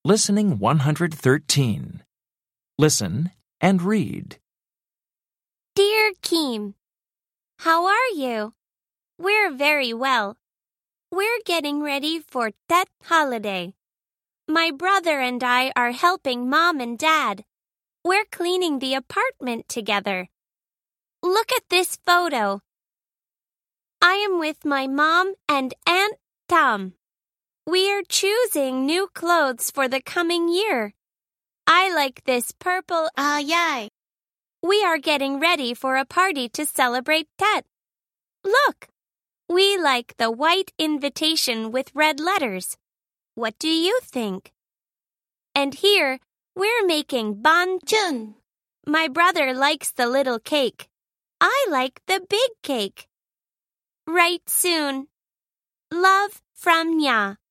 Listening 113. Listen and read. Dear Kim, how are you? We're very well. We're getting ready for Tet holiday. My brother and I are helping Mom and Dad. We're cleaning the apartment together. Look at this photo. I am with my mom and Aunt Tam. We are choosing new clothes for the coming year. I like this purple. Yay. We are getting ready for a party to celebrate Tet. Look, we like the white invitation with red letters. What do you think? And here, we're making banchun. My brother likes the little cake. I like the big cake. Write soon. Love from Nya.